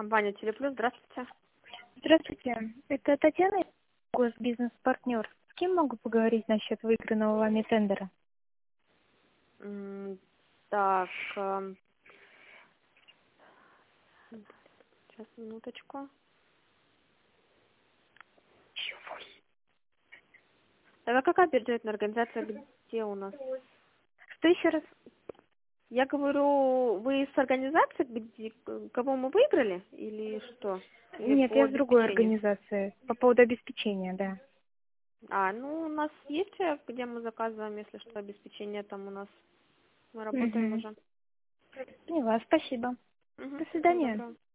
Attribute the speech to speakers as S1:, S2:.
S1: Компания Телеплюс, здравствуйте.
S2: Здравствуйте, это Татьяна, госбизнес-партнер. С кем могу поговорить насчет выигранного вами тендера?
S1: Так, сейчас, минуточку. Это какая бюджетная организация, где у нас?
S2: Что еще раз?
S1: Я говорю, вы с организацией, где, кого мы выиграли, или что? Или
S2: Нет,
S1: по
S2: я с другой
S1: обеспечению?
S2: организации. По поводу обеспечения, да.
S1: Ну, у нас есть, где мы заказываем, если что, обеспечение там у нас. Мы работаем
S2: Угу.
S1: уже.
S2: Поняла, спасибо.
S1: Угу.
S2: До
S1: Всего
S2: свидания.
S1: доброго.